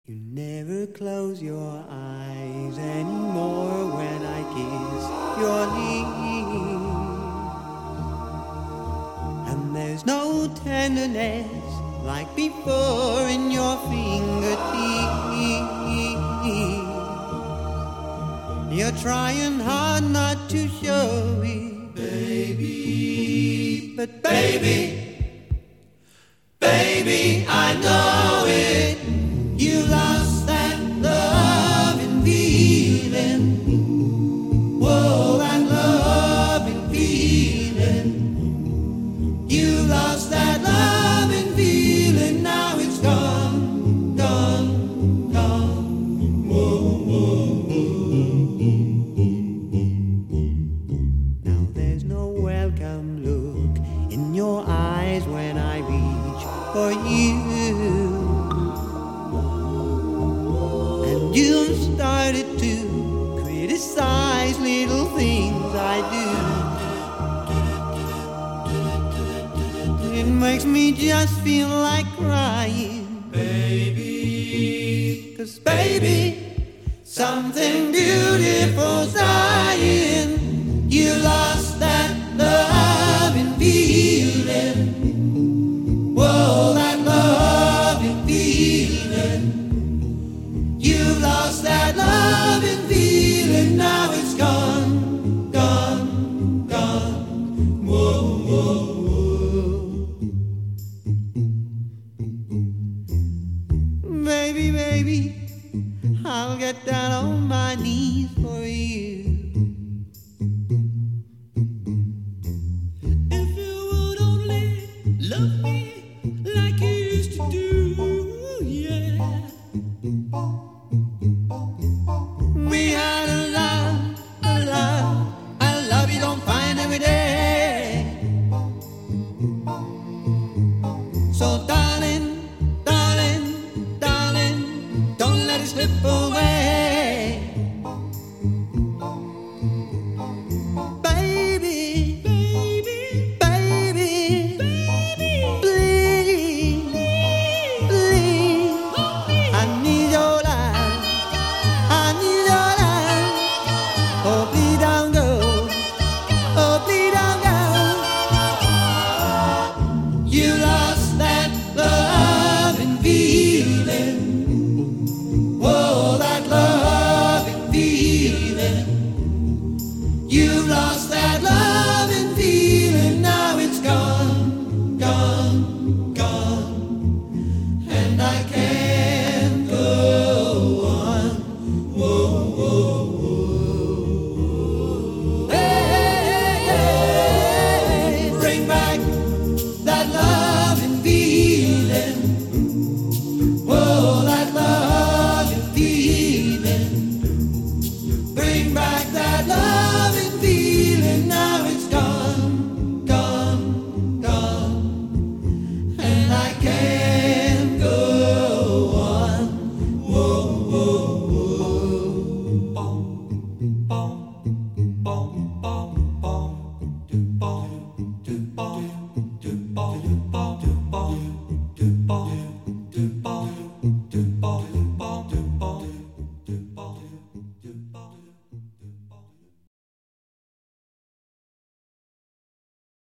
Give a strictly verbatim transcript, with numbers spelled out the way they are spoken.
You never close your eyes anymore when I kiss your lips, and there's no tenderness like before in your fingertips. You're trying hard not to show it, baby, but baby, baby, I know it. You lost that love and feeling. Whoa, that love and feeling. You lost that love and feeling. Now it's gone, gone, gone. Whoa, whoa, whoa. Now there's no welcome look in your eyes when I reach for you. You started to criticize little things I do. It makes me just feel like crying, baby. 'Cause baby, something beautiful's dying. You lost that love and feeling. Whoa, that love and feeling. You lost that love and feeling, now it's gone, gone, gone. Whoa, whoa, whoa. Baby, baby, I'll get down on my knees for you.